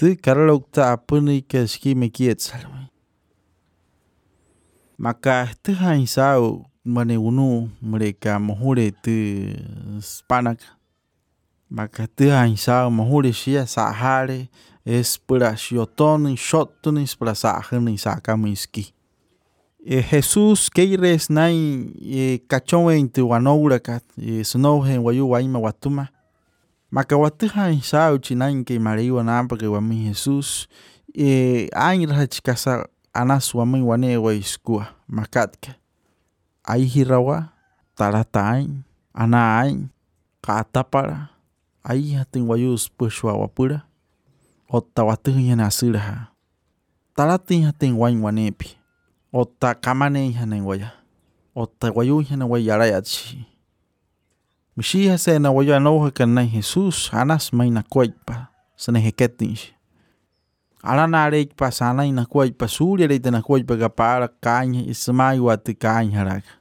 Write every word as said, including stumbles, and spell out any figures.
tu karalokta apuni keski mekietsalmi. Maka tu haisau mane unu mereka mohure tu panak. Maka tu haisau mohure shia sahare es pura shiotoni shotoni para sahani sakamiski. E Jesus keires nai e kachowe intu wanoura kat e snohe wayu waima watuma. Maka watu haisau chinain ke mariwa nampa ke wami Jesus e aingra chikasa anas wami wane wa iskua makatka. Ai hirawa talatain anain katapara ai hatin wayus pushwa wapura otta watu yanasiraha. Talatin hatin wain wanepi. Otta kamane hanen waya. Otta wayu hanen wayarayachi. Mishia se na waya no kana Jesus anas mai na kuaipa sene heketinsh. Alana arek pasana ina kuaipa surya de na kuaipa kapara kanya ismai watu kanya haraka.